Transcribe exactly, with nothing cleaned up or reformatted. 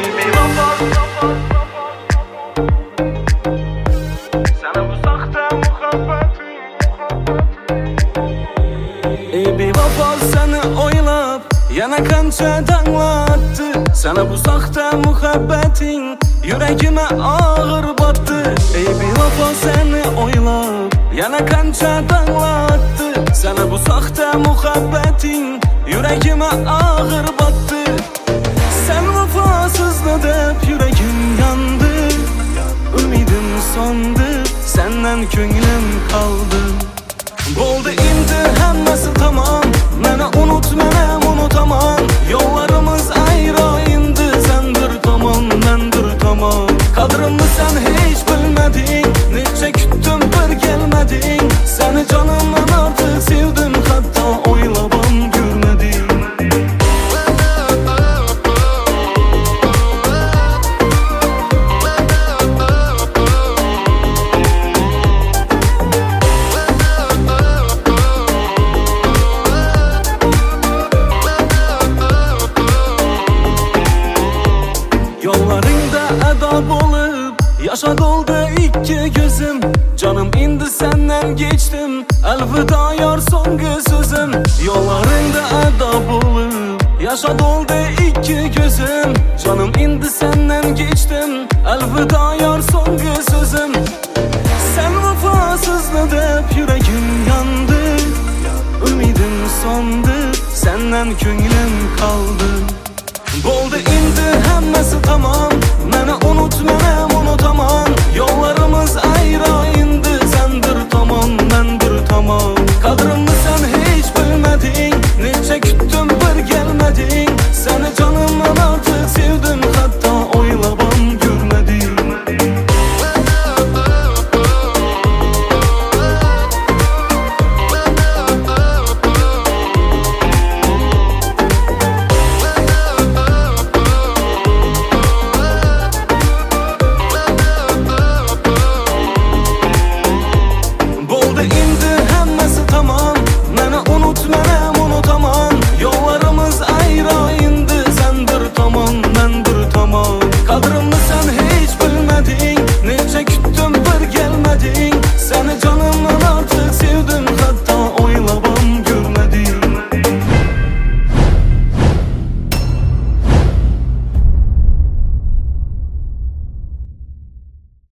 Ey bevafo seni oylab yana qancha danglatdi. Sana bu saxta muhabbating yuragime ağır battı. Ey bevafo seni oylab yana qancha danglatdi. Sana bu saxta muhabbating yuragime ağır battı. Sen vefasızla dep yüreğim yandı. Ümidim sondu, senden könglim kaldı. Bo'ldi endi hammasi tamam. Meni unut, menem unutamam. Yollarımız ayrı indi. Sen bir tomon, men bir tomon. Qadrimni sen hiç bilmedin. Necha kutdim bir kelmedin. Seni canımdan artık sevdim, hatta oylabam görmedim. Yollarında edab olup yaşad oldu iki gözüm. Canım indi senden geçtim, elvida yar songi sözüm. Yollarında edab olup yaşad oldu iki gözüm. Canım indi senden geçtim, elvida yar songi sözüm. Sen vefasızla dep yüreğim yandı. Ümidim sondu, senden könglim kaldı. Bo'ldi endi hammasi